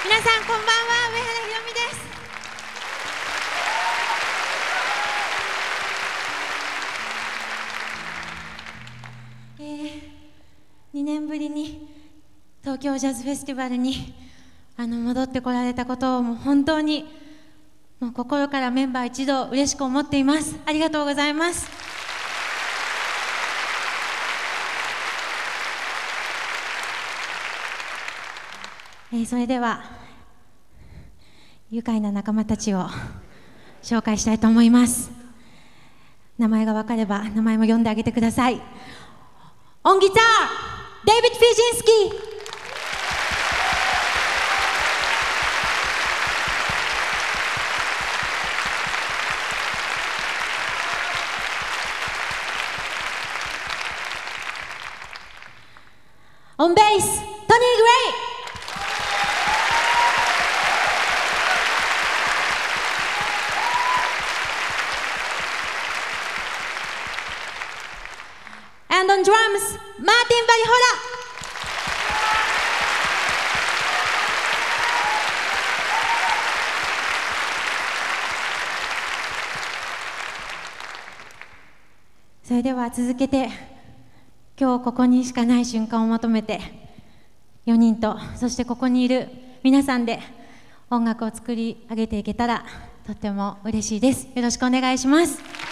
皆さんこんばんは、上原ひろみです。2年ぶりに東京ジャズフェスティバルに戻ってこられたことをもう本当にもう心からメンバー一同嬉しく思っています。ありがとうございます。それでは愉快な仲間たちを紹介したいと思います。名前が分かれば名前も読んであげてください。オンギターデイビッド・フィジンスキー、オンベーストニー・グレイ、and on drums, Martin Valihora. So それでは続けて今日ここにしかない瞬間を求めて4人とそしてここにいる皆さんで音楽を作り上げていけたらとっても嬉しいです。よろしくお願いします。